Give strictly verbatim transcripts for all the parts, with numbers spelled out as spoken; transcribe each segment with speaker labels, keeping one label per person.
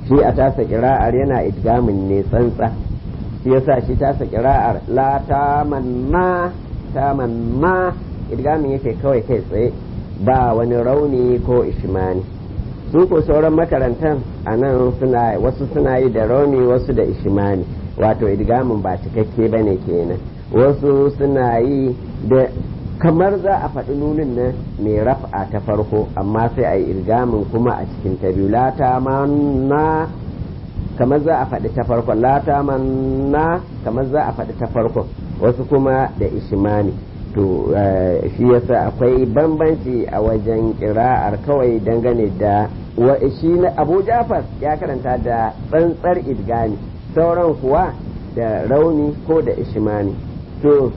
Speaker 1: shi a tasa kira'ar yana idgamin ne tsantsa shi yasa shi tasa kira'ar la tamanna tamanna idgamin yake kawai kai tsaye ba wani rauni ko ishmani su ko sauran makarantar a nan suna wasu suna yi da rauni wasu da ishmani wato idgamin ba cikakke ba ne kenan wasu suna yi da kamar za a faɗi nunin nan mai raf'a ta farko amma sai a yi idgamin kuma a cikin ta biyu la ta manna kamar za a faɗi ta farko la ta manna kamar za a faɗi ta farko wasu kuma da ishmani to shi yasa akwai bambanci a wajen kira'ar kawai dangane da wa shi na Abu Jafar ya karanta da tsantsar idgami sauran kuwa da rauni ko da ishmani to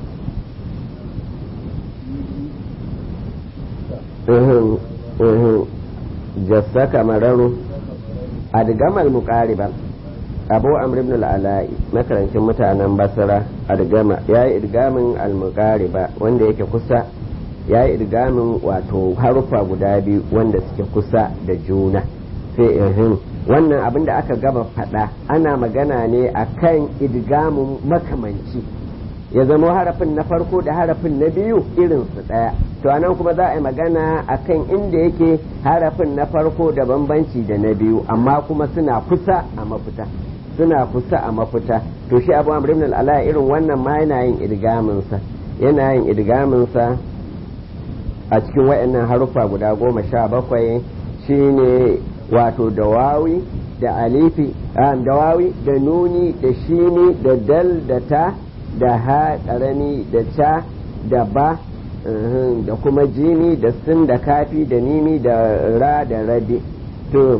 Speaker 1: uhun uhun jassaka mararu adgamal muqariban abu amr ibn al-ala'i makarancin mutanen basra adgama yayi idgamin al-muqariba wanda yake kusa yayi idgamin wato harufa guda biyu wanda suke kusa da juna sai ihun wannan abin da aka gaba fada ana magana ne akan idgamin makamanci ya zama harafin na farko da harafin na biyu irin su daya to anan kuma za a yi magana akan inda yake harafin na farko da bambanci da na biyu amma kuma suna kusa a mafita suna kusa a mafita to shi abu amr ibn al-ala irin wannan ma yana yin idgamin sa yana yin idgamin sa a cikin wayannan harufa guda goma sha bakwai shine wato da wawi da alifi da wawi da nuni da shini da dal da ta da ha karami da ta da ba da kuma jini da sin da kafi da nimi da ra da rabi to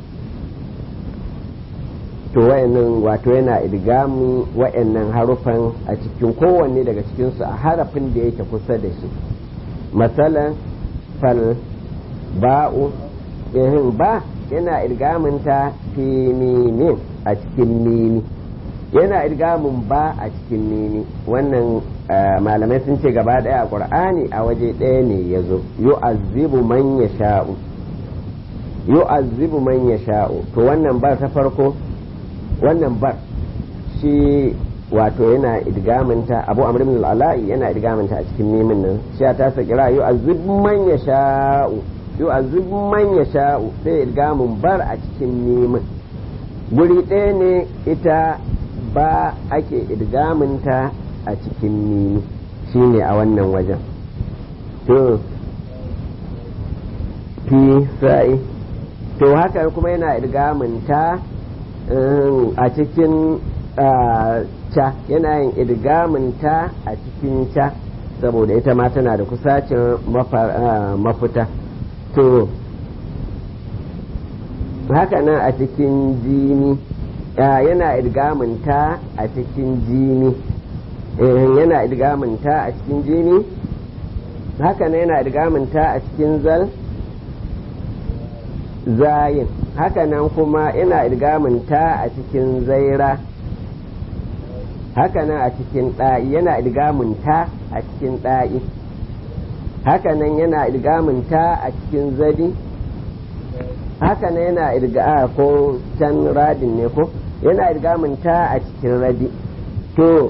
Speaker 1: to wayannan wato yana idgamin wayannan harufan a cikin kowanne daga cikinsu a harafin da yake kusa da shi masalan fal ba'u ihin ba yana idgamin ta fi mimin a cikin mimi yana idgamin ba a cikin mimi wannan malamai sun ce gaba daya a qur'ani a waje daya ne yazo yu'azzibu man yasha'u yu'azzibu man yasha'u to wannan bar ta farko wannan bar shi wato yana idgaminta abu amr ibn al-ala'i yana idgaminta a cikin mimin nan shi ta sa kira yu'azzib man yasha'u yu'azzib man yasha'u sai idgamin bar a cikin mimin guri ɗaya ne ita ba ake idgaminta a cikin mimi shine a wannan wajen to fi sai to haka kuma yana idgaminta a cikin ca yana yin idgaminta a cikin ca saboda ita ma tana da kusacin mafita to haka nan a cikin jini yana idgaminta a cikin jini yana idgaminta a cikin jini haka nan yana idgaminta a cikin zal zayin haka nan kuma yana idgaminta a cikin zaira haka nan a cikin ɗa'i yana idgaminta a cikin ɗa'i haka nan yana idgaminta a cikin zadi haka nan yana idga ko can radin ne ko yana idgaminta a cikin radi to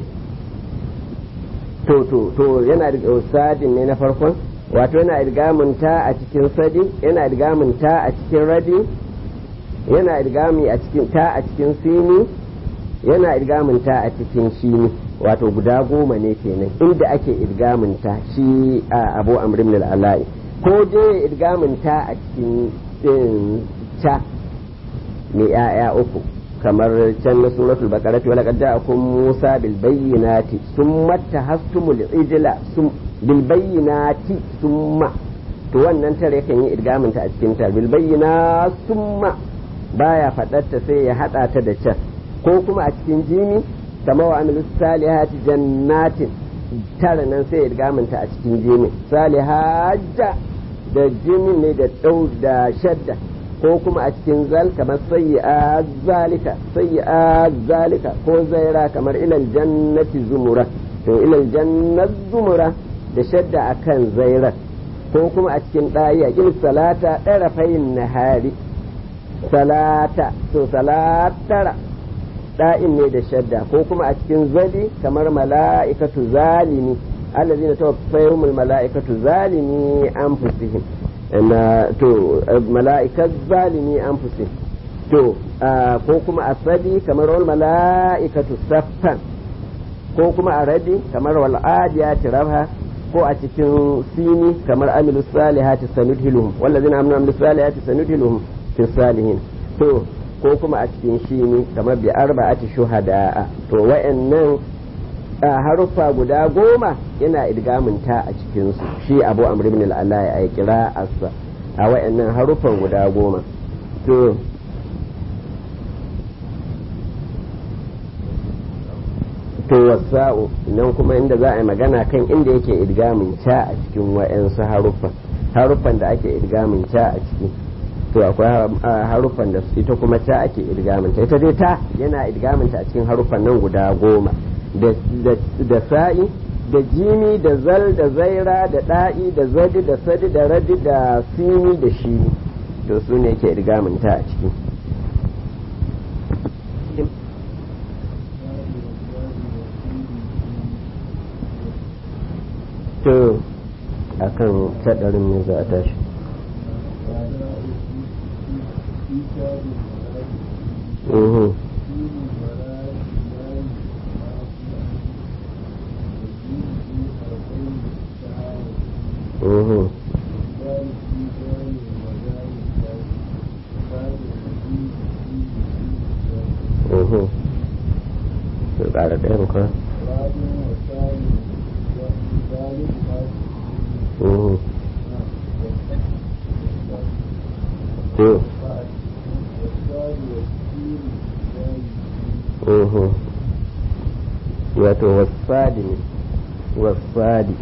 Speaker 1: to to to yana sadin ne na farkon wato yana idgaminta a cikin sadi yana idgaminta a cikin radi yana idgami a cikin ta a cikin sini yana idgaminta a cikin shini wato guda goma ne kenan inda ake idgaminta shi a abu amr ibn al-ala'i ko je idgaminta a cikin ta mai ya'ya uku kamar can na suratul baqara wa laqad ja'akum musa bil bayyinati thumma tahastumul ijla bil bayyinati thumma to wannan tare kan yi idgaminta a cikin ta bil bayyina thumma baya fadarta sai ya hada ta da can ko kuma a cikin jimi kama wa amilu salihati jannatin tare nan sai ya idgaminta a cikin jimi salihajja da jimi ne da dau da shadda ko kuma a cikin zal kamar sayyi'a zalika sayyi'a zalika ko zaira kamar ilal jannati zumura to ilal jannat zumura da shadda akan zaira ko kuma a cikin dayi a gil salata darafayin nahari salata to salatara da'in ne da shadda ko kuma a cikin zali kamar mala'ikatu zalimi allazina tawaffahumul mala'ikatu zalimi anfusihim na to mala'ikat zalimi anfusihim to ko kuma asadi kamar wal mala'ikatu saffan ko kuma aradi kamar wal adiyati rabha ko a cikin sini kamar amilu salihati sanudhiluhum wallazina amanu amilu salihati sanudhiluhum fi salihin to ko kuma a cikin shini kamar bi arba'ati shuhada to wayannan haruffa guda goma yana idgamin ta a cikin su shi Abu Amr ibn al-Ala ya kira asa a wayannan haruffan guda goma to to wasa'u nan kuma inda za a yi magana kan inda yake idgamin ta a cikin wa'yansu haruffan haruffan da ake idgamin ta a ciki to akwai haruffan da ita kuma ta ake idgamin ta ita dai ta yana idgamin ta a cikin haruffan nan guda goma da sa'i da jimi da zal da zaira da da'i da zadi da sadi da radi da sini da shini to su ne yake idgamin ta a ciki to akan taɗarin ne za a tashi uhu uhu uhu to ƙara ɗayan kwa uhu to uhu wato wasadi ne wasadi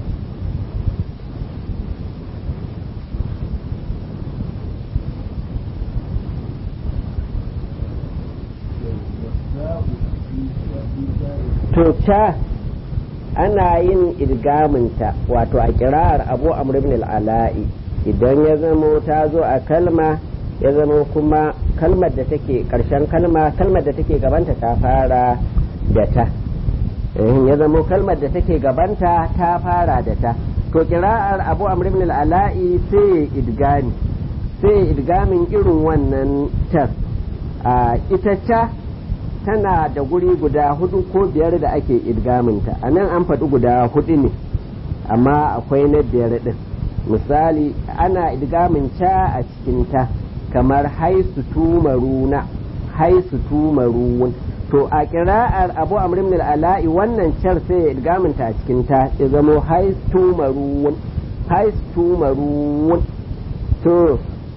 Speaker 1: to ta ana yin idgaminta wato a kira'ar Abu Amr ibn al-Ala'i idan ya zamo ta zo a kalma ya zama kuma kalmar da take karshen kalma kalmar da take gabanta ta fara da ta ya zama kalmar da take gabanta ta fara da ta to kira'ar Abu Amr ibn al-Ala'i sai idgami sai idgamin irin wannan tar a ita ta tana da guri guda hudu ko biyar da ake idgaminta a nan an faɗi guda hudu ne amma akwai na biyar ɗin misali ana idgamin ta a cikin ta kamar haisu tumaruna haisu tumarun to a kira'ar Abu Amr ibn al-Ala'i wannan car sai ya idgaminta a cikin ta ya zamo haisu tumarun haisu tumarun to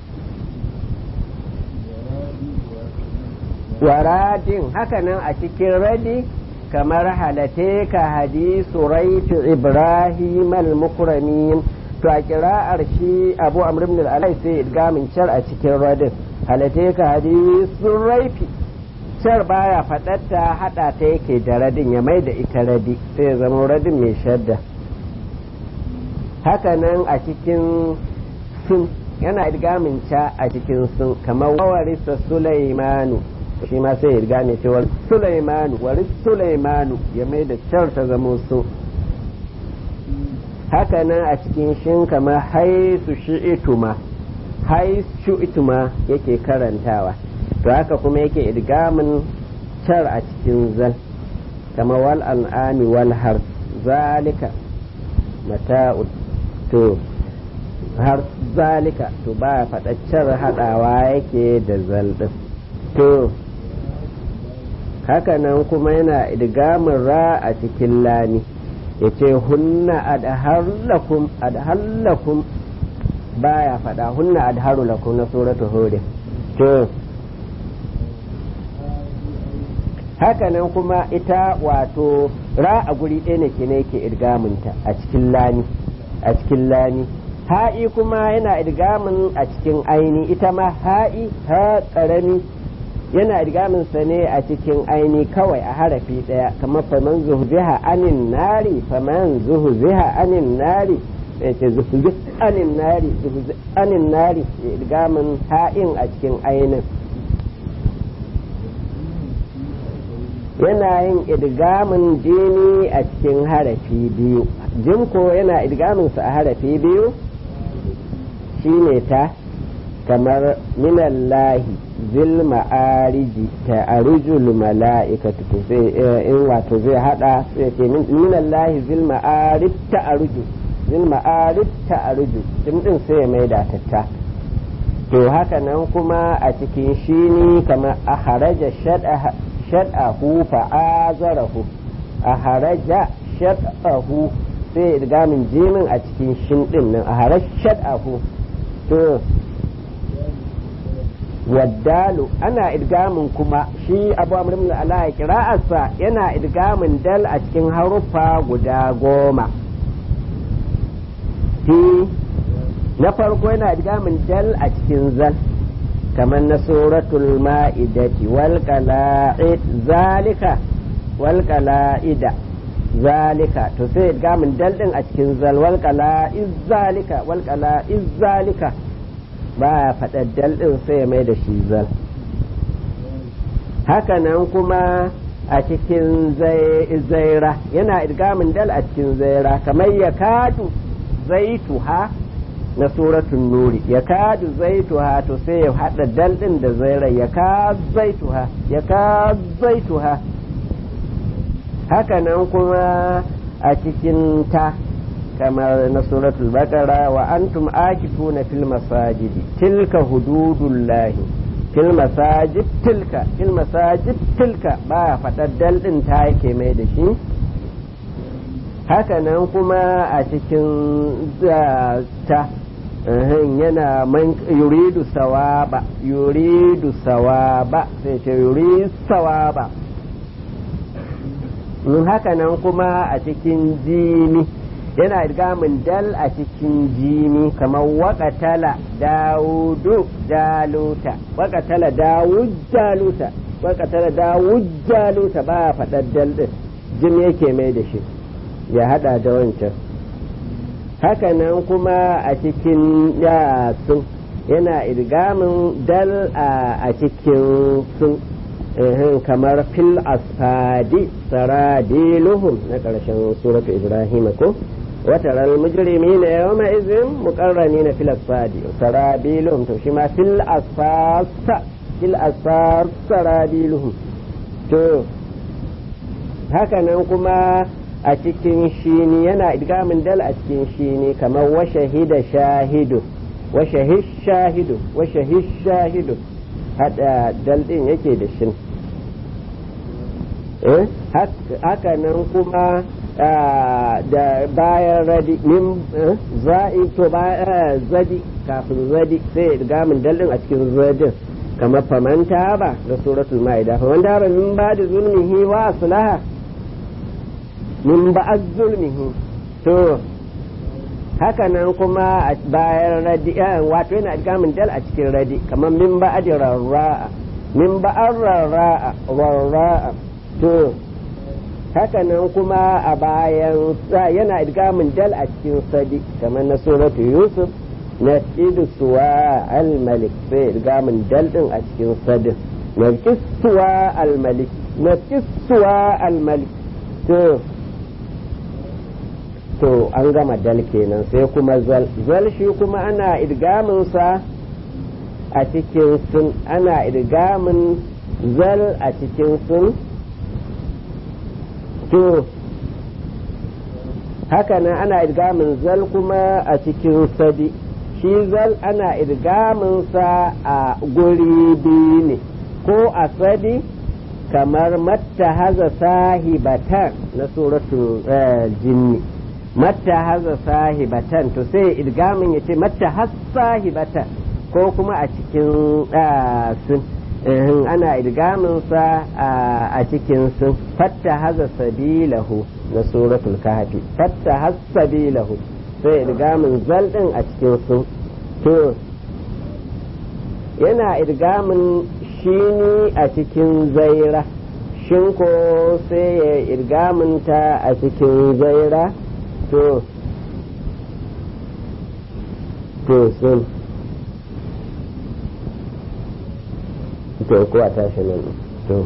Speaker 1: waradin hakanan a cikin radi kamar halate ka hadisu raitu ibrahim al-mukramin to a kira'ar shi Abu Amr ibn al-Alai sai idgamin char a cikin radin halate ka hadisu raifi char baya fadatta hada ta yake da radin ya mai da ita radi sai ya zama radin mai shadda hakanan a cikin sun yana idgamin cha a cikin sun kamar wawarisa sulaimanu shi ma sai ya riga mai cewa Sulaimanu wari Sulaimanu ya mai da car ta zamo so haka nan a cikin shin kama haisu shi'ituma haisu ituma yake karantawa to haka kuma yake idgamin car a cikin zal kama wal an'ami wal har zalika mata'ud to har zalika to ba faɗa car haɗawa yake da zal ɗin to hakanan kuma yana idgamin ra a cikin lami ya ce hunna adhallakum adhallakum baya fada hunna adharu lakum na suratu hud to hakanan kuma ita wato ra a guri ɗaya ne kine yake idgaminta a cikin lami a cikin lami ha'i kuma yana idgamin a cikin aini ita ma ha'i ha karami yana idgamin sa ne a cikin aini kawai a harafi daya kamar faman zuhziha anin nari faman zuhziha anin nari sai ce anin nari anin nari idgamin ha'in a cikin ainin yana yin idgamin jini a cikin harafi biyu jinko yana idgamin su a harafi biyu shine ta kamar minallahi zil ma'ariji ta arujul mala'ikatu to sai in wato zai hada sai ce minallahi zil ma'arij ta aruju zil ma'arij ta aruju din din sai mai da tatta to haka nan kuma a cikin shini kamar a haraja shad'a shad'ahu fa'azarahu a haraja shad'ahu sai idgamin jimin a cikin shin din nan a haraj shad'ahu to waddalu ana idgamin kuma shi abu amrin ala qira'arsa yana idgamin dal a cikin haruffa guda goma fi na farko yana idgamin dal a cikin zal kamar na suratul ma'idati wal qala'id zalika wal qala'ida zalika to sai idgamin dal din a cikin zal wal qala'iz zalika wal qala'iz zalika ba faɗa dal din sai mai da shi zal haka nan kuma a cikin zaira yana idgamin dal a cikin zaira kamar yakadu zaituha na suratun nuri ya kadu zaituha to sai ya hada dal din da zaira ya ka zaituha ya ka zaituha haka nan kuma a cikin ta kamar na suratul baqara wa antum akifuna fil masajidi tilka hududullahi fil masajid tilka fil masajid tilka ba fadar dal din ta yake mai da shi haka nan kuma a cikin ta yana man yuridu sawaba yuridu sawaba sai ce yuridu sawaba haka nan kuma a cikin jimi yana idgamin dal a cikin jimi kamar waƙatala dawudu jaluta waƙatala dawud jaluta waƙatala dawud jaluta ba faɗar dal ɗin jim yake mai da shi ya haɗa da wancan haka nan kuma a cikin sun yana idgamin dal a cikin sun kamar fil asfadi saradiluhum na ƙarshen suratu ibrahim ko وترى المجرمين يومئذ مقرنين في الأصفاد سرابيلهم تشما في الأصفاد في الأصفاد سرابيلهم تو هكذا كما أتكين شيني أنا إدغام دل أتكين شيني كما وشهد شاهد وشهد شاهد وشهد شاهد هذا دل دين يكيد الشن هكذا كما da bayan radi min za'i to ba zadi kafin zadi sai gamin dallin a cikin zadin kamar famanta ba da suratul ma'ida famanta ba min ba da zulmihi wa aslaha min ba zulmihi to haka nan kuma bayan radi wato yana gamin dal a cikin radi kamar min ba adirarra'a min ba arra'a warra'a to haka nan kuma a bayan yana idgamin dal a cikin sadi kamar na suratu yusuf na suwa al-malik sai idgamin dal din a cikin sadin na suwa al-malik na suwa al-malik to to an gama dal kenan sai kuma zal zal shi kuma ana idgamin sa a cikin sun ana idgamin zal a cikin sun to haka nan ana idgamin zal kuma a cikin sadi shi zal ana idgamin sa a guri biyu ne ko a sadi kamar matta haza sahibatan na suratul jinni matta haza sahibatan to sai idgamin yace matta has sahibatan ko kuma a cikin sun ana idgamin sa a cikin sun fatta haza sabilahu na suratul kahfi fatta has sabilahu sai idgamin zal din a cikin sun to yana idgamin shini a cikin zaira shin ko sai ya idgamin ta a cikin zaira to to sun to ko a tashi nan to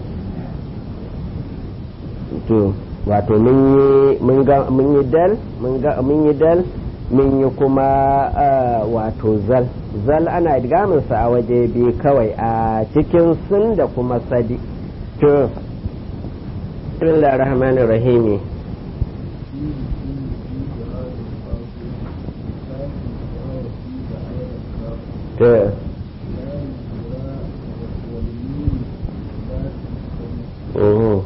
Speaker 1: to wato mun yi mun ga mun yi dal mun ga mun yi dal mun yi kuma wato zal zal ana idgamin sa a waje biyu kawai a cikin sun da kuma sadi to bismillahir rahmanir rahim to oh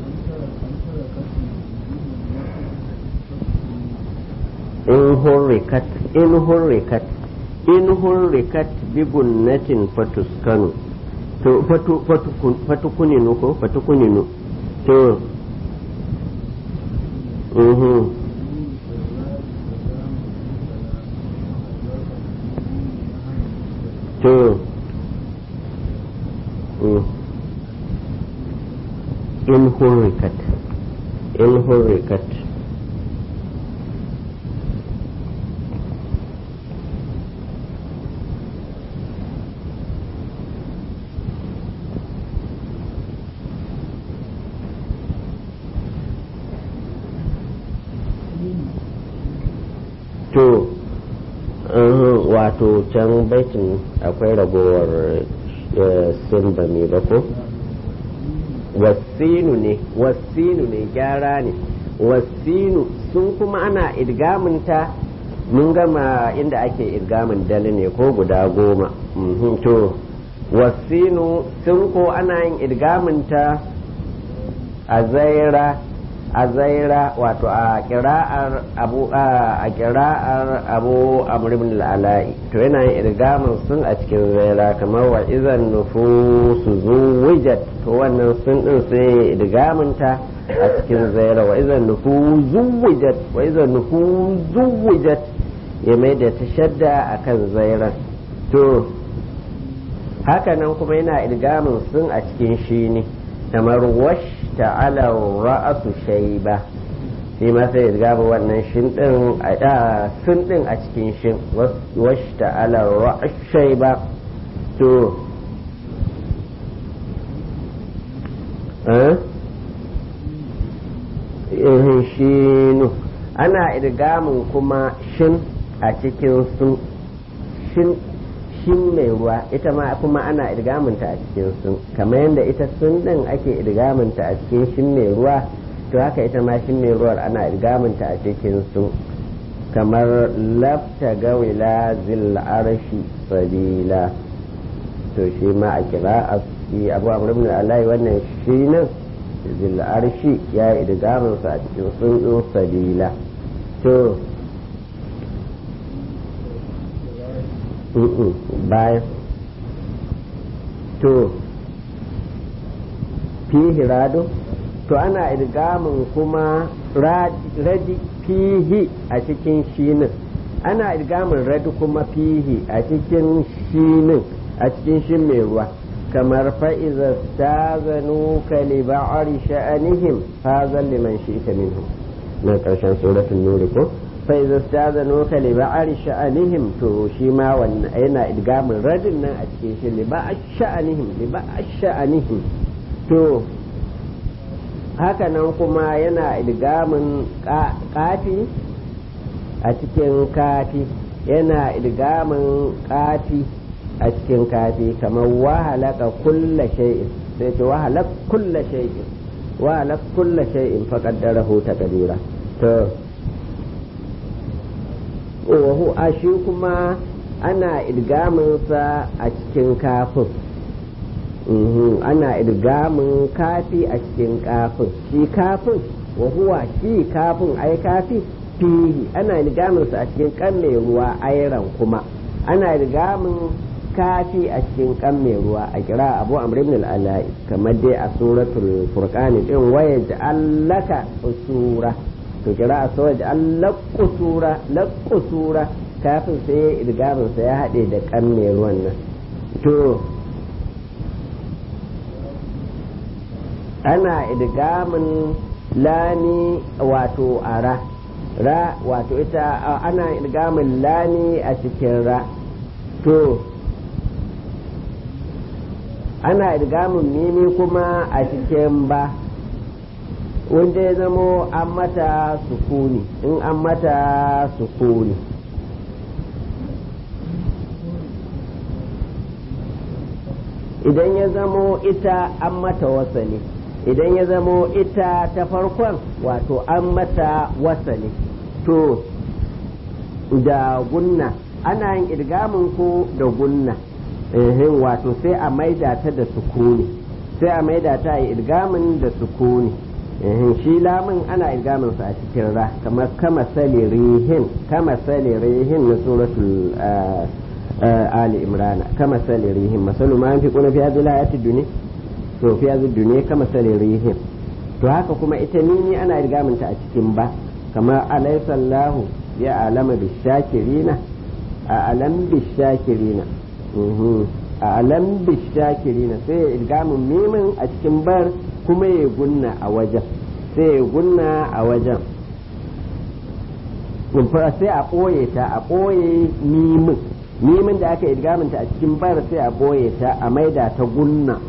Speaker 1: in hurrikat in hurrikat in hurrikat bi gunnatin fatuskanu to fatu fatu fatukuninu ko fatukuninu to mhm to in hurrikat in hurrikat to wato can baitin akwai ragowar sun ba mai ba ko wasinu ne wasinu ne gyara ne wasinu sun kuma ana idgaminta mun gama inda ake idgamin dali ne ko guda goma to wasinu sun ko ana yin idgaminta a zaira a zaira wato a kira'ar abu a kira'ar abu amr ibn al-ala'i to yana yin idgamin sun a cikin zaira kamar wa idan nufusu zuwijat to wannan sun din sai idgamin ta a cikin zaira wa idan nufusu zuwijat wa idan nufusu zuwijat ya mai da ta shadda akan zaira to haka nan kuma yana idgamin sun a cikin shi ne kamar wash ta'ala ra'asu shayba shi ma sai ya gaba wannan shin din a sun din a cikin shin wash ta'ala ra'asu shayba to eh eh shinu ana idgamin kuma shin a cikin sun shin shin mai ruwa ita ma kuma ana idgaminta a cikin sun kamar yadda ita sun din ake idgaminta a cikin shin mai ruwa to haka ita ma shin mai ruwar ana idgaminta a cikin sun kamar lafta gawila zil arshi sabila to shi ma a kira a shi abu amr ibn alai wannan shi nan zil arshi ya idgaminsa a cikin sun din sabila to bayan to fihi rado to ana idgamin kuma radi fihi a cikin shinin ana idgamin radi kuma fihi a cikin shinin a cikin shin mai ruwa kamar fa'iza ta zanu kaliba'ari sha'anihim hazan liman shi ita minhu na ƙarshen suratun nuri ko فإذا استاذنوك لبعض شأنهم تو شيما وانا إدغام الرجل أتكيش لبعض شأنهم لبعض شأنهم تو هكذا كما ينا إدغام قاتي أتكين كاتي ينا إدغام قاتي أتكين كاتي كما وهلك كل شيء وهلك كل شيء وهلك كل شيء فقدره تقديرا تو wahu a shi kuma ana idgaminsa a cikin kafin ana idgamin kafi a cikin kafin shi kafin wahuwa shi kafin ai kafi fihi ana idgaminsa a cikin kan mai ruwa airan kuma ana idgamin kafi a cikin kan mai ruwa a kira abu amr ibn al-alai kamar dai a suratul furqan din waya ja'allaka usura to kira a sawaji an laƙusura laƙusura kafin sai idgaminsa ya haɗe da ƙanne ruwan nan to ana idgamin lami wato ara ra wato ita ana idgamin lami a cikin ra to ana idgamin mimi kuma a cikin ba wanda ya zamo an mata sukuni in an mata sukuni idan ya zamo ita an mata wasali idan ya zamo ita ta farkon wato an mata wasali to da gunna ana yin idgamin ko da gunna ehin wato sai a maida ta da sukuni sai a maida ta yi idgamin da sukuni ehin shi lamun ana idgamin sa a cikin ra kamar kama salirihin kama salirihin na suratul ali imrana kama salirihin masalu ma fi kuna fi hadhihi ayati dunya to fi hadhihi dunya kama salirihin to haka kuma ita nini ana idgamin ta a cikin ba kamar alaysa Allahu ya alama bishakirina a alam bishakirina a alam bishakirina sai ya idgamin mimin a cikin bar kuma ya gunna a wajen sai ya gunna a wajen sai a ɓoye ta a ɓoye mimin mimin da aka idgaminta a cikin bar sai a ɓoye ta a maida ta gunna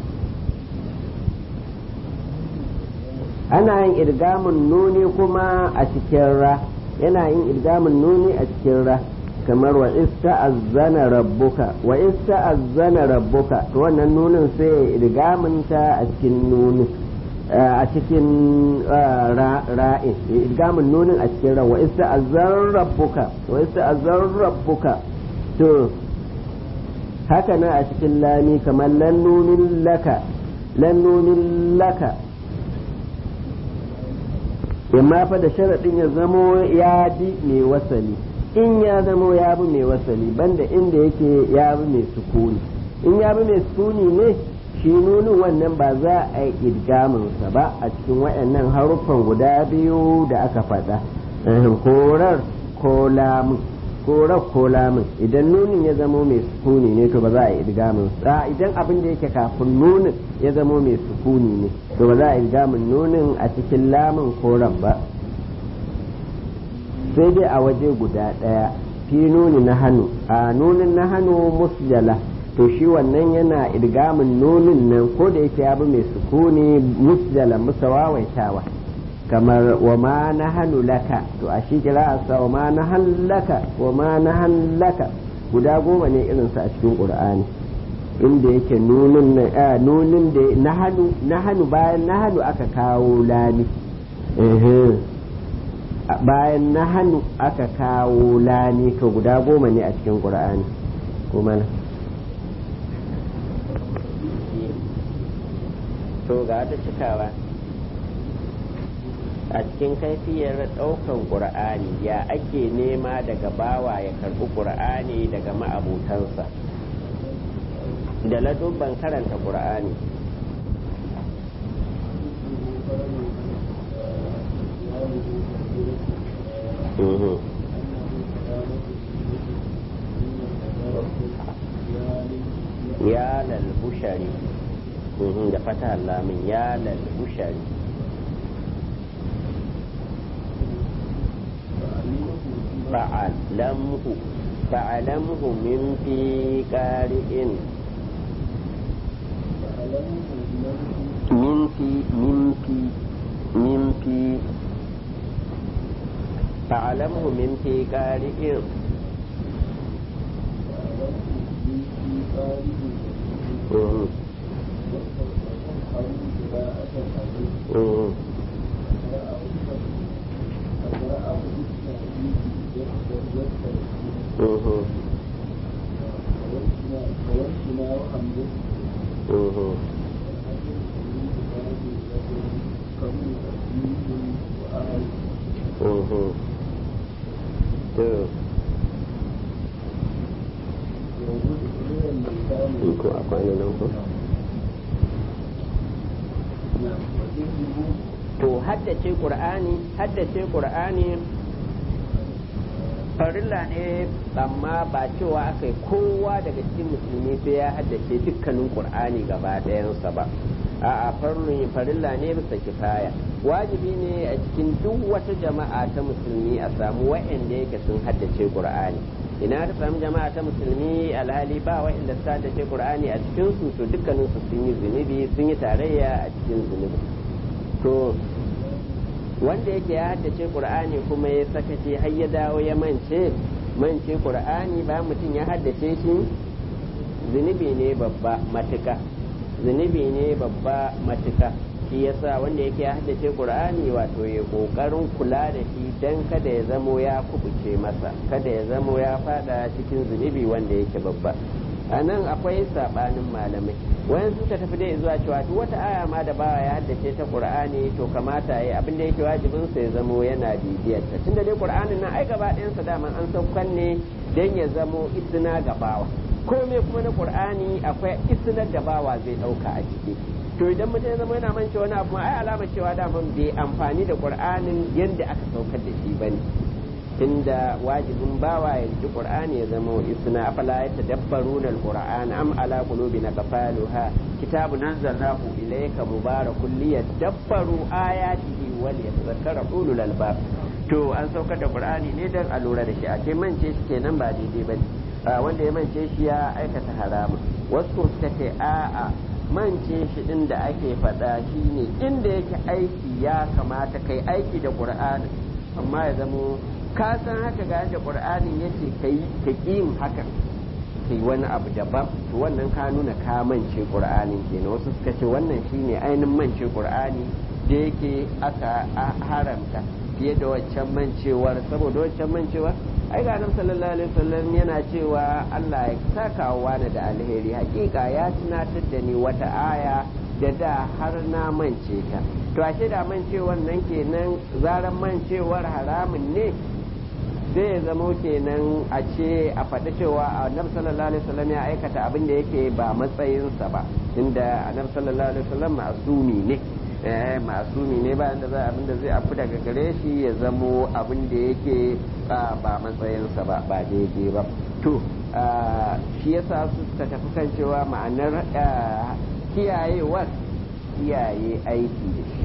Speaker 1: ana yin idgamin nuni kuma a cikin ra yana yin idgamin nuni a cikin ra kamar wa ista'azzana rabbuka wa ista'azzana rabbuka to wannan nunin sai idgamin ta a cikin nunin a cikin ra'in idgamin nunin a cikin ra wa ista'azzan rabbuka wa ista'azzan rabbuka to haka na a cikin lami kamar lan nunin laka lan nunin laka yamma fa da sharaɗin ya zamo ya bi mai wasali in ya zamo ya bi mai wasali banda inda yake ya bi mai sukuni in ya bi mai sukuni ne shi nunin wannan ba za a yi idgaminsa ba a cikin waɗannan haruffan guda biyu da aka faɗa korar ko lamun korar ko lamun idan nunin ya zamo mai sukuni ne to ba za a yi idgamin sa idan abin da yake kafin nunin ya zamo mai sukuni ne to ba za a yi idgamin nunin a cikin lamun korar ba sai dai a waje guda ɗaya fi nuni na hannu a nunin na hannu musjala to shi wannan yana idgamin nunin nan ko da yake ya bi mai sukuni musjala musa wawaitawa kamar wa ma na hannu laka to a shi kira sa wa ma na hallaka wa ma na hallaka guda goma ne irinsa a cikin qur'ani inda yake nunin na nunin da na hannu na hannu bayan na hannu aka kawo lami bayan na hannu aka kawo lami to guda goma ne a cikin qur'ani kuma to ga ta cikawa a cikin kaifiyar ɗaukan ƙur'ani ya ake nema daga bawa ya karɓi ƙur'ani daga ma'abutansa da ladubban karanta ƙur'ani ya lalbushari da fata lamin ya lalbushari فعلمه فعلمه من في قارئ من في من في من في فعلمه من في قارئ to haddace qur'ani haddace qur'ani farilla ne amma ba cewa aka yi kowa daga cikin musulmi sai ya haddace dukkanin qur'ani gaba ɗayansa ba a'a farilla ne bisa kifaya wajibi ne a cikin duk wata jama'a ta musulmi a samu wa'anda yake sun haddace qur'ani ina ta samu jama'a ta musulmi alhali ba wa'anda suka haddace qur'ani a cikin su to dukkanin su sun yi zunubi sun yi tarayya a cikin zunubi to wanda yake ya haddace qur'ani kuma ya sakace har ya dawo ya mance mance qur'ani ba mutum ya haddace shi zunubi ne babba matuka zunubi ne babba matuka shi yasa wanda yake ya haddace qur'ani wato ya kokarin kula da shi dan kada ya zamo ya kubuce masa kada ya zamo ya fada cikin zunubi wanda yake babba a nan akwai sabanin malamai wayan suka tafi dai zuwa cewa duk wata aya ma da bawa ya haddace ta qur'ani to kamata yayi abin da yake wajibin sa ya zamo yana bibiyar ta tunda dai qur'anin nan ai gaba ɗayan sa daman an saukan ne dan ya zamo isna ga bawa komai kuma na qur'ani akwai isnar da bawa zai dauka a ciki to idan mutum ya zama yana mance wani abu ai alama cewa daman bai amfani da qur'anin yadda aka saukar da shi bane inda wajibin bawa ya ji qur'ani ya zama isna afala yatadabbaruna alqur'ana am ala qulubin qafaluha kitabun anzalnahu ilayka mubarakun liyadabbaru ayatihi wal yatadhakkara ulul albab to an saukar da qur'ani ne dan a lura da shi a ce mance shi kenan ba daidai bane wanda ya mance shi ya aikata haramun wasu suka ce a'a mance shi din da ake faɗa shine inda yake aiki ya kamata kai aiki da qur'ani amma ya zamo ka san haka ga yadda qur'anin yace kai ka yin haka kai wani abu daban to wannan ka nuna ka mance qur'anin kenan wasu suka ce wannan shine ainihin mance qur'ani da yake aka haramta fiye da waccan mancewar saboda waccan mancewar ai ga nan sallallahu alaihi wasallam yana cewa Allah ya saka wa wani da alheri hakika ya tunatar da ni wata aya da da har na mance ta to ashe da mancewar nan kenan zaran mancewar haramun ne zai zama kenan a ce a faɗi cewa annabi sallallahu alaihi wasallam ya aikata abin da yake ba matsayinsa ba inda annabi sallallahu alaihi wasallam masumi ne eh masumi ne ba inda za abin da zai afu daga gare shi ya zamo abin da yake ba matsayinsa ba ba daidai ba to shi yasa su suka tafi kan cewa ma'anar kiyayewar kiyaye aiki da shi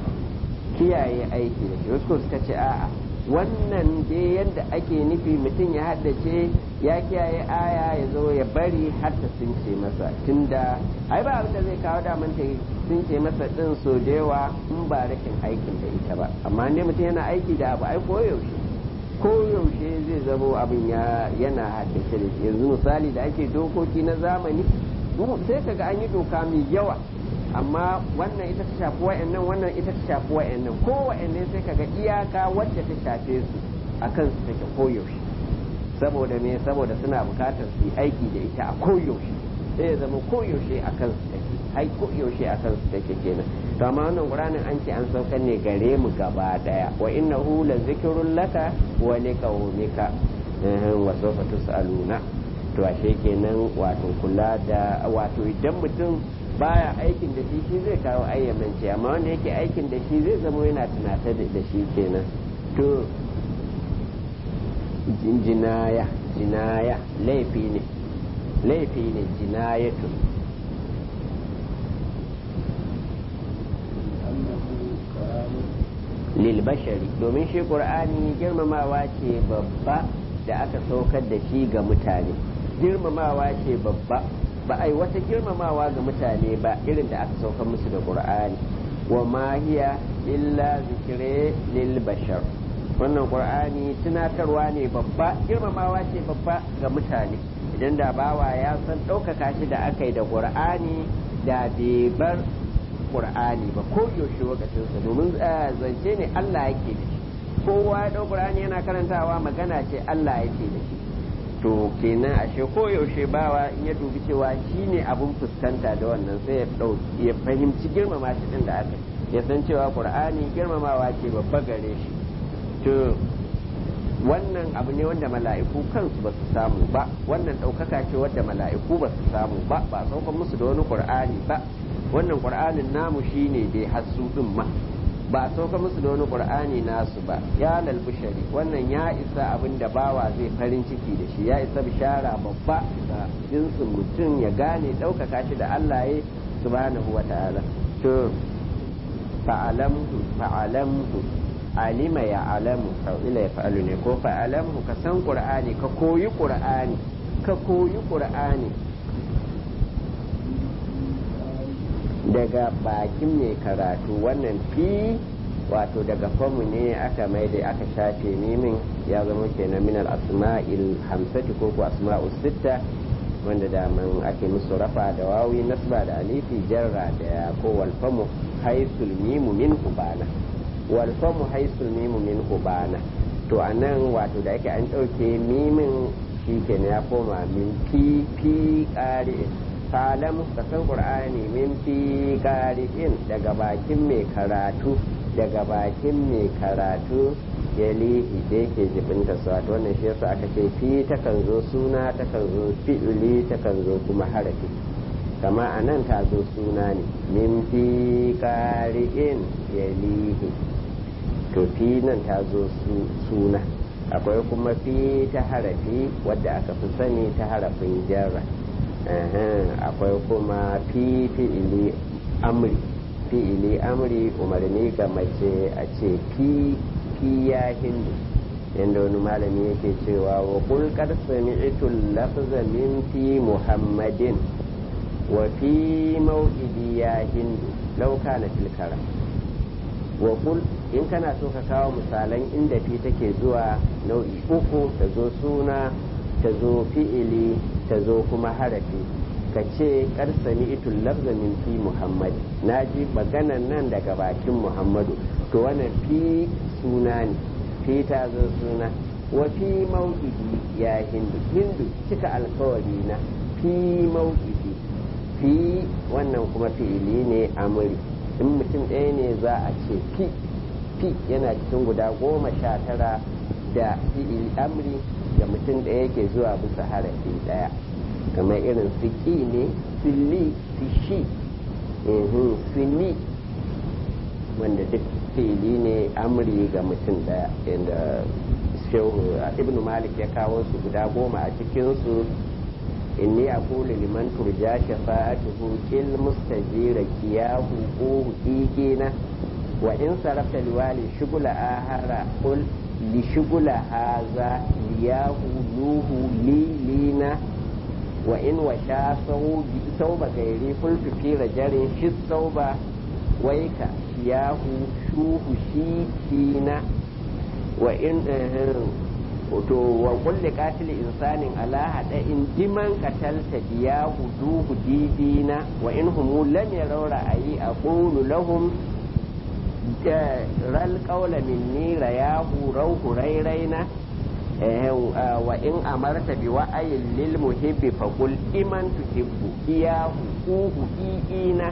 Speaker 1: kiyaye aiki da shi wasu suka ce a'a wannan dai yadda ake nufi mutum ya haddace ya kiyaye aya ya zo ya bari har ta sunce masa tunda ai ba abin da zai kawo daman ta sunce masa din so da yawa in ba rashin aikin da ita ba amma ne mutum yana aiki da abu ai koyaushe koyaushe zai zamo abin ya yana haddace da shi yanzu misali da ake dokoki na zamani sai kaga an yi doka mai yawa amma wannan ita ta shafi wa'annan wannan ita ta shafi wa'annan ko wa'annan sai kaga iyaka wacce ta shafe su akan su take koyaushe saboda me saboda suna bukatar su yi aiki da ita a koyaushe sai ya zama koyaushe akan su take ai koyaushe akan su take kenan to amma wannan qur'anin an ce an saukar ne gare mu gaba daya wa innahu la zikrun laka wa liqaumika wa sawfa tusaluna to ashe kenan wato kula da wato idan mutum baya aikin da shi shi zai kawo ayyamanci amma wanda yake aikin da shi zai zama yana tunata da shi kenan to jinaya jinaya laifi ne laifi ne jinayatu lil bashari domin shi qur'ani girmamawa ce babba da aka saukar da shi ga mutane girmamawa ce babba ba ai wata girmamawa ga mutane ba irin da aka saukar musu da qur'ani wa ma hiya illa zikre lil bashar wannan qur'ani tunatarwa ne babba girmamawa ce babba ga mutane idan da bawa ya san ɗaukaka shi da aka yi da qur'ani da bai bar qur'ani ba ko yaushe wakatinsa domin zance ne Allah yake da shi kowa ya ɗau qur'ani yana karantawa magana ce Allah yake da shi to kenan ashe ko yaushe bawa in ya dubi cewa shi ne abun fuskanta da wannan sai ya fahimci girmama shi din da aka ya san cewa qur'ani girmamawa ce babba gare shi to wannan abu ne wanda mala'iku kansu ba su samu ba wannan ɗaukaka ce wadda mala'iku ba su samu ba ba saukan musu da wani qur'ani ba wannan qur'anin namu shine dai hasu din ma ba a sauka musu da wani qur'ani nasu ba ya lal bushari wannan ya isa abin da bawa zai farin ciki da shi ya isa bishara babba ga jinsin mutum ya gane ɗaukaka shi da Allah ya subhanahu wa ta'ala to fa'alamhu fa'alamhu alima ya alamu ila ya fa'alu ne ko fa'alamhu ka san qur'ani ka koyi qur'ani ka koyi qur'ani daga bakin mai karatu wannan fi wato daga famu ne aka mai da aka shafe mimin ya zama kenan min al-asma'il hamsati ko ko asma'us sitta wanda da man ake musu rafa da wawi nasba da alifi jarra da ko wal famu haisul mimu min kubana wal famu haisul mimu min kubana to anan wato da ake an dauke mimin shikenan ya koma min fi fi qari falam ka san qur'ani min fi qari'in daga bakin mai karatu daga bakin mai karatu ya lihi da yake jibinta su wato wannan shi yasa aka ce fi takan zo suna takan zo fi'ili takan zo kuma harafi kama a nan ta zo suna ne min fi qari'in ya lihi to fi nan ta zo suna akwai kuma fi ta harafi wadda aka fi sani ta harafin jarra akwai kuma fi fi'ili amri fi'ili amri umarni ga mace a ce fi fi ya hindu yadda wani malami yake cewa wa qul qad sami'tu lafza min fi muhammadin wa fi maw'idi ya hindu law kana fil karam wa qul in kana so ka kawo misalan inda fi take zuwa nau'i uku ta zo suna ta zo fi'ili ta zo kuma harafi ka ce karsani itul lafza min fi muhammad na ji maganan nan daga bakin muhammadu to wannan fi suna ne fi ta zo suna wa fi mau'idi ya hindu hindu cika alkawari na fi mau'idi fi wannan kuma fi'ili ne amri in mutum ɗaya ne za a ce fi fi yana cikin guda goma sha tara da fi'ili amri da mutum ɗaya yake zuwa bisa harafi ɗaya kamar irin siki ne sili fishi sini wanda duk fili ne amri ga mutum daya inda shehu ibn malik ya kawo su guda goma a cikinsu inni aqulu liman turja shafa'atuhu kil mustajira kiyahu ko hukikina wa in sarafta liwali shugula ahara qul li shugula haza liyahu nuhu li lina wa in washa sauba gairi fulfi fi rajarin shi sauba waika shiyahu shuhu shi kina wa in to wa kulli qatil insanin ala hada in diman qatalta diyahu duhu didina wa in hum lam yaraw ra'ayi aqulu lahum ral qawla minni rayahu rawhu rayraina wa in amarta bi wa'ayin lil muhibbi fa qul iman tuhibbu iyahu uhu iina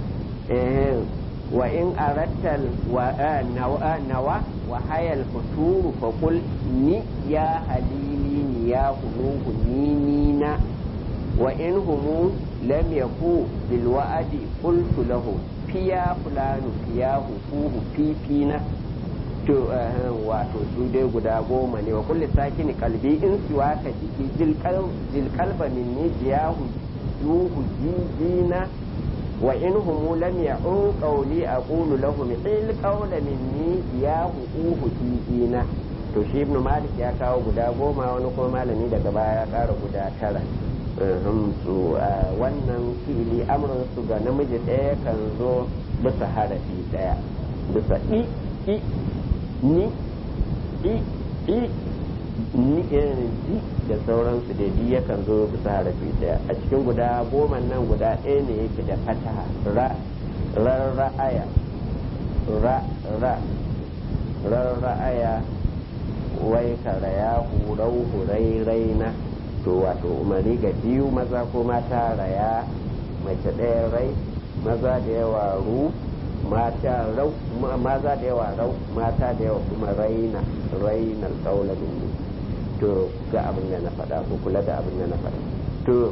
Speaker 1: wa in aratta wa nawa nawa wa hayal futuru fa qul ni ya halili ni ya huluhu ninina wa in humu lam yaku bil wa'adi qultu lahu fiya fulanu fiyahu uhu fifina to wato su dai guda goma ne wa kulli sakini kalbi in siwa ka jiki jilkalba min ni jiyahu yuhu jijina wa in humu lam ya'u qawli aqulu lahum il qawla minni jiyahu uhu jijina to shi ibnu malik ya kawo guda goma wani kuma malami daga baya ya kara guda tara su wannan fili amrun su ga namiji ɗaya kan zo bisa harafi ɗaya bisa i i ni i i ni ji da sauransu da di yakan zo bisa harafi daya a cikin guda goma nan guda ɗaya ne yake da fataha ra ra ra'aya ra ra ra ra'aya wai karaya hurau hurai raina to wato umarni ga biyu maza ko mata raya mace ɗaya rai maza da yawa ru mata rau maza da yawa rau mata da yawa kuma raina raina kaula minni to ga abin da na faɗa ko kula da abin da na faɗa to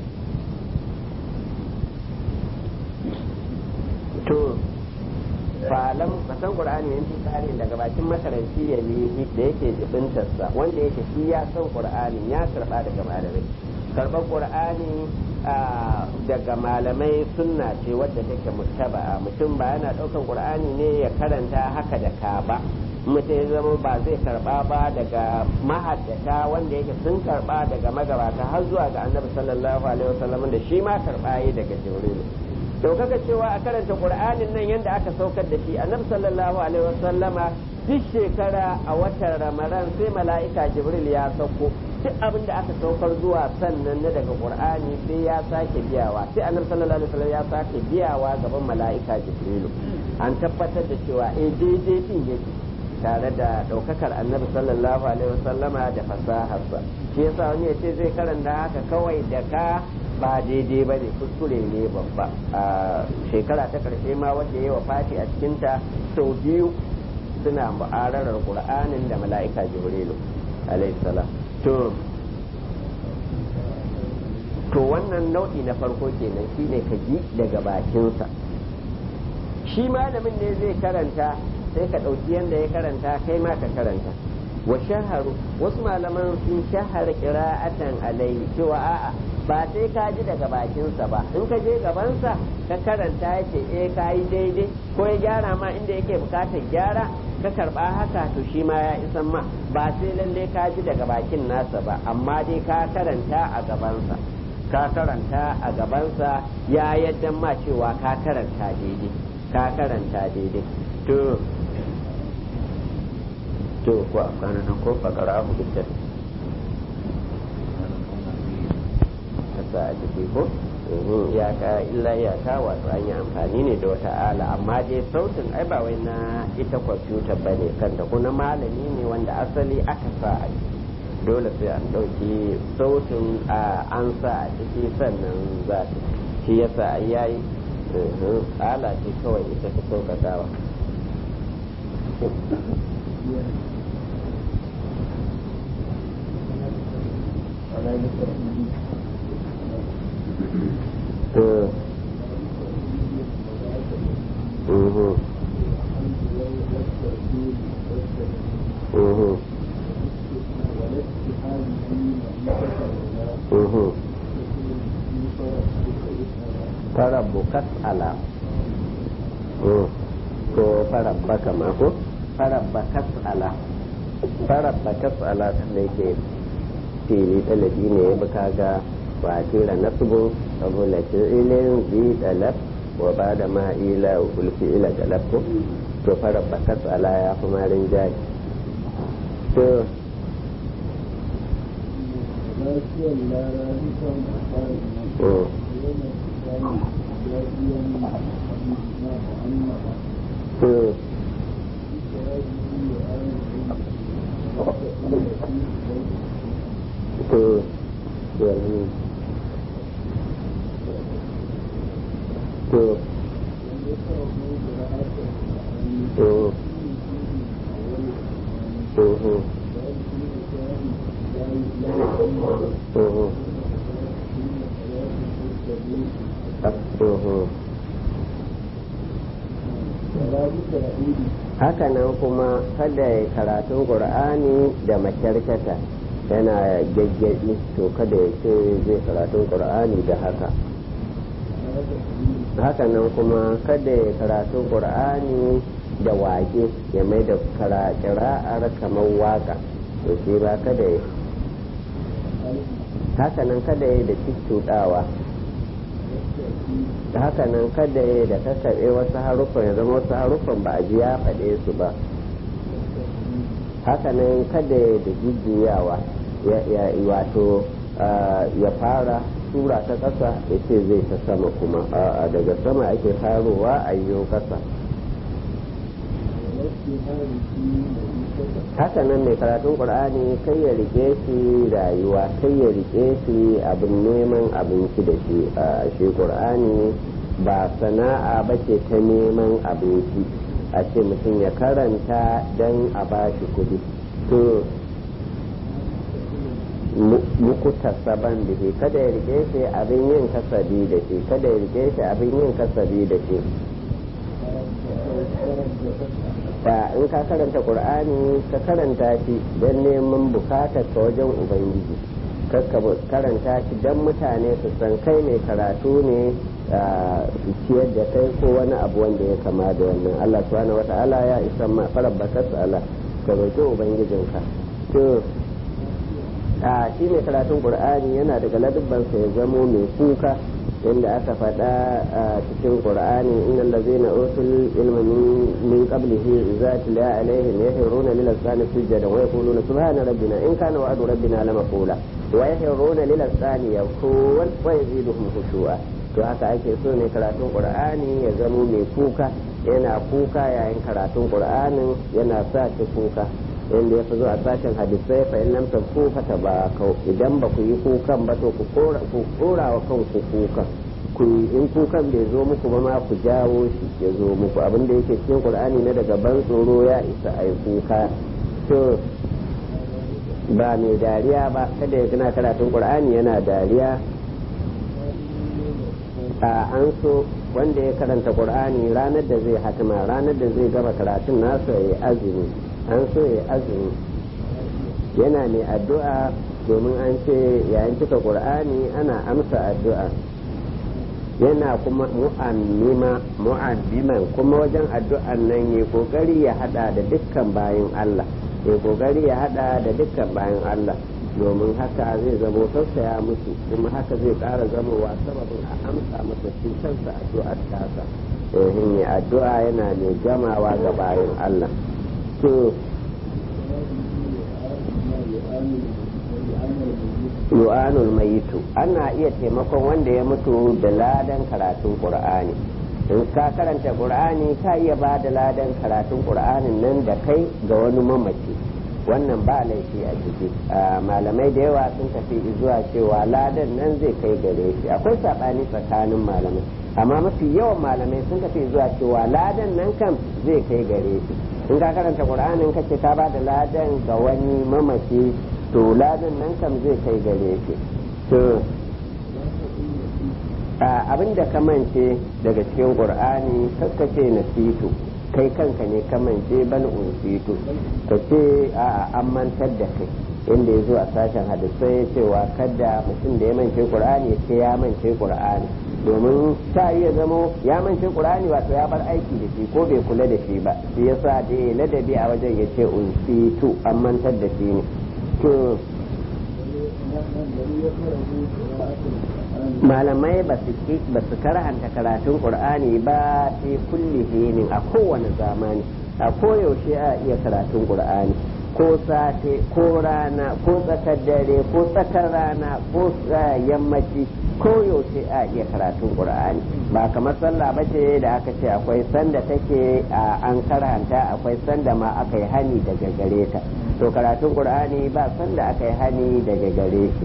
Speaker 1: to falam kasan qur'ani ne fi kare daga bakin makaranci ya ne da yake jibintarsa wanda yake shi ya san qur'ani ya karba daga malamai karban qur'ani daga malamai sunna ce wadda take muttaba'a mutum ba yana daukan qur'ani ne ya karanta haka da ka ba mutum ya zama ba zai karba ba daga mahaddata wanda yake sun karba daga magabata har zuwa ga annabi sallallahu alaihi wasallam da shi ma karba yi daga jibril to kaga cewa a karanta qur'anin nan yanda aka saukar da shi annabi sallallahu alaihi wasallama duk shekara a watan ramadan sai mala'ika jibril ya sauko duk abin da aka saukar zuwa sannan na daga qur'ani sai ya sake biyawa sai annabi sallallahu alaihi wasallam ya sake biyawa gaban mala'ika jibril an tabbatar da cewa eh daidai din yake tare da daukakar annabi sallallahu alaihi wasallama da fasaharsa shi yasa wani ya ce zai karanta haka kawai da ka ba daidai ba ne kuskure ne babba a shekara ta karshe ma wanda ya yi wafati a cikinta sau biyu suna mu'ararar qur'anin da mala'ika jibrilu alaihi salam to to wannan nau'i na farko kenan shine ka ji daga bakinsa shi malamin ne zai karanta sai ka ɗauki yadda ya karanta kai ma ka karanta wa shaharu wasu malaman sun shahara qira'atan alaihi cewa a'a ba sai ka ji daga bakinsa ba in ka je gabansa ka karanta yake eh ka yi daidai ko ya gyara ma inda yake bukatar gyara ka karba haka to shi ma ya isan ma ba sai lalle ka ji daga bakin nasa ba amma dai ka karanta a gabansa ka karanta a gabansa ya yadda ma cewa ka karanta daidai ka karanta daidai to to ko kana nan ko fakara abu bitan kasa a ciki ko ya ka illa ya ka wato an yi amfani ne da wata ala amma dai sautin ai ba wai na ita kwamfuta ba ne kanta ko na malami ne wanda asali aka sa a dole sai an ɗauki sautin a an sa a ciki sannan za ta shi yasa ai yayi ala ce kawai ita ta saukatawa to mhm mhm mhm farabbukat ala ko farabbaka ma ko farabbakat ala farabbakat ala da yake fili talabi ne ya buka ga wakila nasbu saboda ilin zi talab wa ba da ma ila ulfi ila talab ko to farabbakat ala ya fi marin jayi to to to to to haka nan kuma kada ya karatun ƙur'ani da makyarkata yana gaggyaɗi to kada ya ce zai karatun ƙur'ani da haka haka nan kuma kada ya karatun ƙur'ani da waƙe ya mai da kira'ar kamar waƙa to shi ba kada ya haka nan kada ya da cuccuɗawa haka nan kada ya da kakkaɓe wasu haruffan ya zama wasu haruffan ba a ji ya faɗe su ba haka nan kada ya da jujjuyawa ya wato ya fara tura ta ƙasa ya ce zai ta sama kuma daga sama ake farowa a yiwu ƙasa haka nan mai karatun ƙur'ani kai ya rike shi rayuwa kai ya rike shi abin neman abinci da shi a shi ƙur'ani ba sana'a ba ce ta neman abinci a ce mutum ya karanta don a ba shi kudi to mukuta saban da shi kada ya rike shi abin yin kasabi da shi kada ya rike shi abin yin kasabi da shi da in ka karanta qur'ani ka karanta shi don neman bukatar ka wajen ubangiji kakka karanta shi don mutane su san kai mai karatu ne su ciyar da kai ko wani abu wanda ya kama da wannan Allah subhanahu wata'ala ya isa ma farabbaka sala ka roki ubangijinka to a shi mai karatun qur'ani yana daga ladubbansa ya zamo mai kuka inda aka faɗa a cikin qur'ani innal ladzina utul ilma min qablihi idza tila alaihim yahruna lil azqani sujada wa yaquluna subhana rabbina in kana wa'du rabbina lamaqula wa yahruna lil azqani yaqul wa yaziduhum khushu'a to haka ake so ne karatun qur'ani ya zamo mai kuka yana kuka yayin karatun qur'anin yana sa shi kuka inda ya fi zo a sashen hadisai fa in lam taku fa tabakau idan ba ku yi kukan ba to ku kora ku kora wa kanku kukan ku in kukan bai zo muku ba ma ku jawo shi ya zo muku abin da yake cikin qur'ani na daga ban tsoro ya isa ai kuka to ba mai dariya ba kada ya gina karatun qur'ani yana dariya a an so wanda ya karanta qur'ani ranar da zai hatima ranar da zai gama karatun nasa ya azumi an so ya azumi yana mai addu'a domin an ce yayin cika qur'ani ana amsa addu'a yana kuma mu'ammima mu'addiman kuma wajen addu'an nan ya kokari ya hada da dukkan bayin Allah ya kokari ya hada da dukkan bayin Allah domin haka zai zamo tausaya musu kuma haka zai ƙara zamowa sababin a amsa masa shi kansa addu'ar tasa eh addu'a yana mai gamawa ga bayin Allah to yu'anul mayitu ana iya taimakon wanda ya mutu da ladan karatun qur'ani in ka karanta qur'ani ka iya ba da ladan karatun qur'anin nan da kai ga wani mamaci wannan ba laifi a ciki malamai da yawa sun tafi zuwa cewa ladan nan zai kai gare shi akwai sabani tsakanin malamai amma mafi yawan malamai sun tafi zuwa cewa ladan nan kam zai kai gare shi in ka karanta qur'anin kace ka ba da ladan ga wani mamaci to ladan nan kam zai kai gare shi to abinda ka mance daga cikin qur'ani kakkace nasitu kai kanka ne ka mance bal unsitu ka ce a an mantar da kai inda ya zo a sashen hadisai cewa kada mutum da ya mance qur'ani ya ce ya mance qur'ani domin ta iya zamo ya mance qur'ani wato ya bar aiki da shi ko bai kula da shi ba shi yasa da ya ladabi a wajen ya ce unsitu an mantar da shi ne to malamai ba su ba su karanta karatun qur'ani ba fi kulli hinin a kowane zamani a koyaushe a iya karatun qur'ani ko safe ko rana ko tsakar dare ko tsakar rana ko yammaci ko yaushe a iya karatun qur'ani ba kamar sallah ba ce da aka ce akwai sanda take an karanta akwai sanda ma aka yi hani daga gare ta to karatun qur'ani ba sanda aka yi hani daga gare shi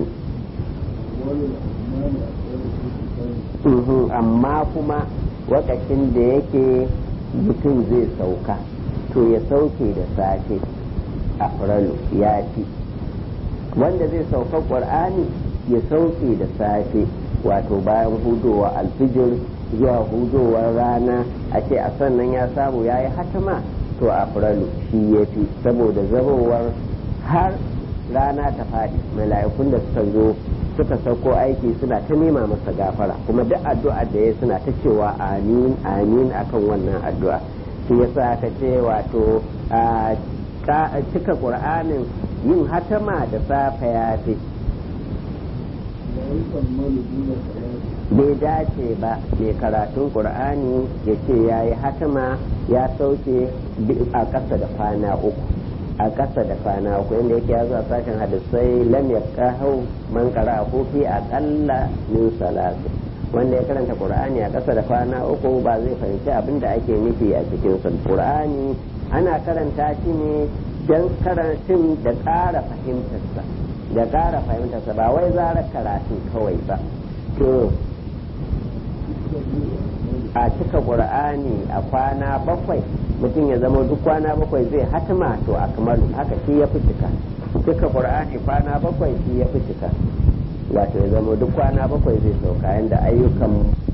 Speaker 1: amma kuma wakacin da yake mutum zai sauka to ya sauke da safe afralu ya fi wanda zai sauka qur'ani ya sauke da safe wato bayan hudowa alfijir zuwa hudowar rana a ce a sannan ya samu ya yi hatama to afralu shi ya fi saboda zamowar har rana ta faɗi mala'ikun da suka zo suka sauko aiki suna ta nema masa gafara kuma duk addu'a da ya suna ta cewa amin amin akan wannan addu'a shi yasa ka ce wato a cika qur'anin yin hatama da safa ya fi bai dace ba mai karatun qur'ani ya ce ya yi hatama ya sauke a ƙasa da kwana uku a ƙasa da kwana uku inda yake ya zuwa sashen hadisai lam ya kahau man kara fi aƙalla min salatu wanda ya karanta qur'ani a ƙasa da kwana uku ba zai fahimci abin da ake nufi a cikin sa qur'ani ana karanta shi ne don karatun da ƙara fahimtarsa da ƙara fahimtarsa ba wai zara karatu kawai ba to a cika qur'ani a kwana bakwai mutum ya zama duk kwana bakwai zai hatima to a kamar haka shi ya fi cika cika qur'ani kwana bakwai shi ya fi cika wato ya zama duk kwana bakwai zai sauka yanda ayyukan